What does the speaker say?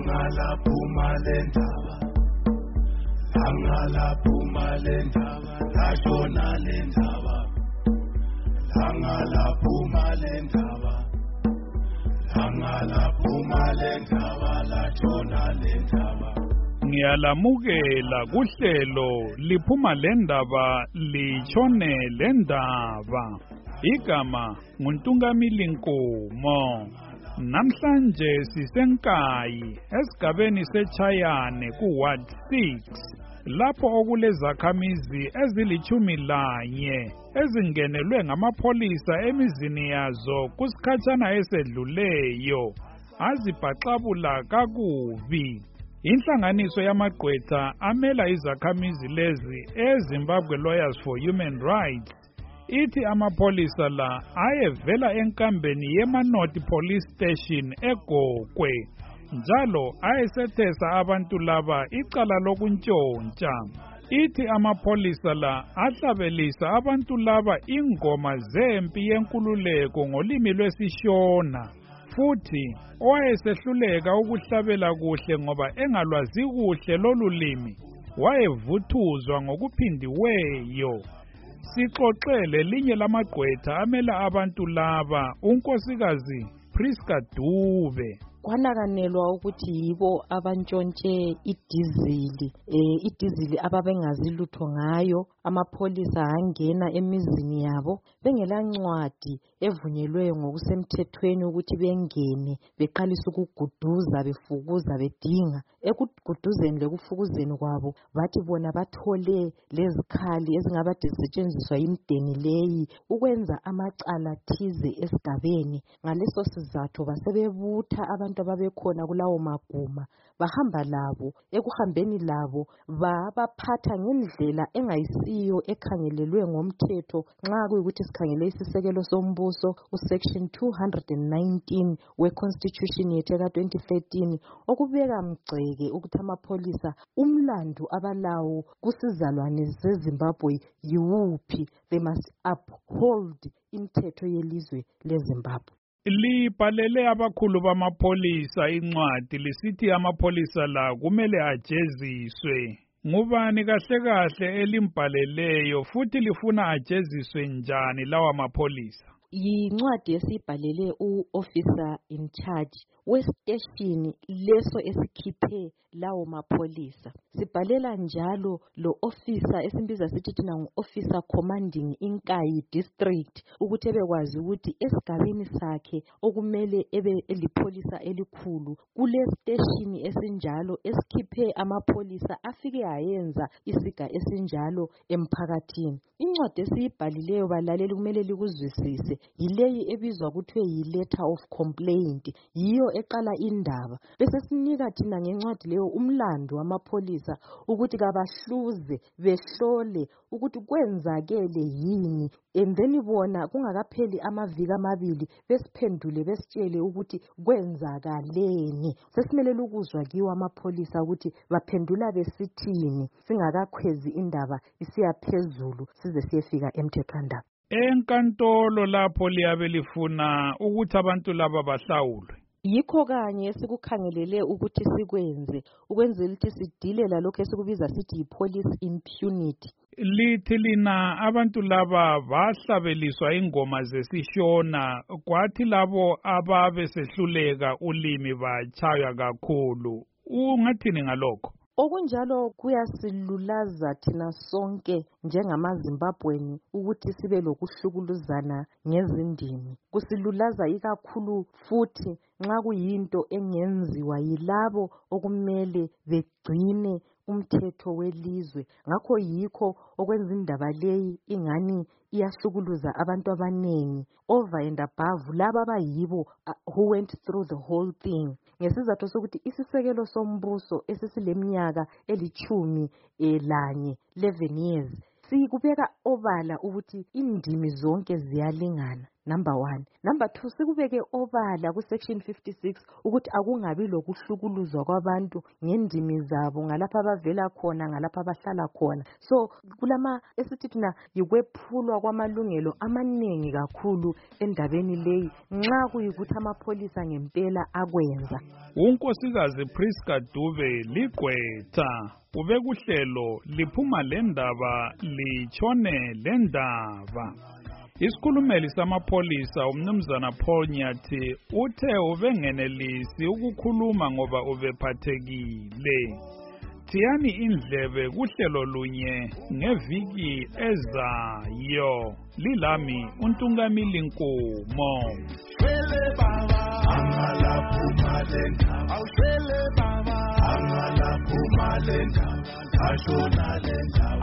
Langalaphuma lendaba, langalaphuma lendaba, lashona lendaba, langalaphuma lendaba, langalaphuma lendaba, lashona lendaba. Ngiyalamukela kuhlelo liphuma lendaba litshone lendaba. Igama nguNtungamili Nkomo. Namhlanje sisenkayi esigabeni seChayane kuWard 6 lapho okulezakhamizi ezili-11 ezingenelwe ngamapholisa emizini yazo kusikhatshana esedluleyo azibhaxabula kakubi. Inhlanganiso yamagqwetha amela izakhamizi lezi eZimbabwe Lawyers for Human Rights ithi amapholisa la ayevela enkambeni yeManoti Police Station eGokwe njalo ayesethesa abantu laba icala lokuntshontsha. Ithi amapholisa la ahlabelisa abantu laba ingoma zempi yenkululeko ngolimi lwesiShona futhi owayesehluleka ukuhlabela kuhle ngoba engalwazi kuhle lolu limi wayevuthuzwa ngokuphindiweyo. Sixoxele linye lamagqwetha amela abantu laba unkosikazi Priska Dube. Kwanakanelwa ukuthi yibo abantshontshe idizili ababengazi lutho ngayo. Amapholisa angena emizini yabo bengela ncwadi evunyelweyo ngokusemthethweni ukuthi bengene beqalisa ukuguduza befukuza bedinga. Ekuguduzeni lekufukuzeni kwabo bathi bona bathole lezikhali ezingaba zisetshenziswa yimdeni leyi ukwenza amacala thize esigabeni. Ngaleso sizathu basebebutha abantu ababekhona kulawo maguma bahamba labo. Ekuhambeni labo babaphatha ngendlela engayisiyo ekhangelelwe ngomthetho nxa kuyikuthi sikhangele isisekelo sombuso usection 219 we-Constitution yethu ka-2013 okubeka mgceke ukuthi amapholisa umlandu abalawo kusizalwane zeZimbabwe yiwuphi. They must uphold imithetho yelizwe leZimbabwe. Libhalele abakhulu bamapholisa incwadi lisithi amapholisa la kumele ajeziswe. Ngubani kahle kahle elimbhaleleyo futhi lifuna ajeziswe njani lawa mapholisa? Yincwadi esibhalele u-officer in charge westation leso esikhiphe lawo mapholisa. Sibhalela njalo lo officer esimbiza sithi thina ngu-officer commanding Inkayi district ukuthi ebekwazi ukuthi esigabeni sakhe okumele ebe elipholisa elikhulu kule station esinjalo esikhiphe amapholisa afike ayenza isiga esinjalo emphakathini. Incwadi esiyibhalileyo balaleli kumele likuzwisise yileyi ebizwa kuthiwe yi-letter of complaint, yiyo eqala indaba. Bese sinika thina ngencwadi leyo umlando wamapholisa ukuthi kabahluze behlole ukuthi kwenzakele yini, and then bona kungakapheli amaviki amabili besiphendule besitshele ukuthi kwenzakaleni. Sesimelele ukuzwa kiwo amapholisa ukuthi baphendula besithini singakakhwezi indaba isiya phezulu size siyefika emthethwandaba. Enkantolo lapho liyabe lifuna ukuthi abantu laba bahlawulwe. Yikho kanye esikukhangelele ukuthi sikwenze ukwenzela ukuthi sidile lalokho esikubiza sithi yi-police impunity. Lithi lina abantu laba bahlabeliswa ingoma zesiShona kwathi labo ababe sehluleka ulimi bachaywa kakhulu. Ungathini ngalokho? Okunjalo kuyasilulaza thina sonke njengamaZimbabweni ukuthi sibe lokuhlukuluzana ngezindimi. Kusilulaza ikakhulu futhi nxa kuyinto engenziwa yilabo okumele begcine umthetho welizwe. Ngakho yikho okwenza indaba leyi ingani iyahlukuluza abantu abanengi over and above laba abayibo who went through the whole thing. Ngesizathu sokuthi isisekelo sombuso esisileminyaka 11 11 years sikubeka obala ukuthi indimi zonke ziyalingana. number 1. Number 2, sikubeke obala ku-section 56 ukuthi akungabi lokuhlukuluzwa kwabantu ngendimi zabo ngalapha abavela khona ngalapha abahlala khona. So kulama esithi thina yikwephulwa kwamalungelo amaningi kakhulu endabeni leyi nxa kuyikuthi amapholisa ngempela akwenza. uNkosikazi Priska Dube ligqwetha ubekuhlelo liphuma lendaba litshone lendaba. Isikhulumeli samapholisa umnumzana Paul Nyathi uthe ubengenelisi ukukhuluma ngoba ubephathekile. Thiyani indlebe kuhlelo lunye ngeviki ezayo. Lilami uNtungamili Nkomo. Shwele baba angala phuma lendaba awushwele baba angala phuma lendaba ashona lendaba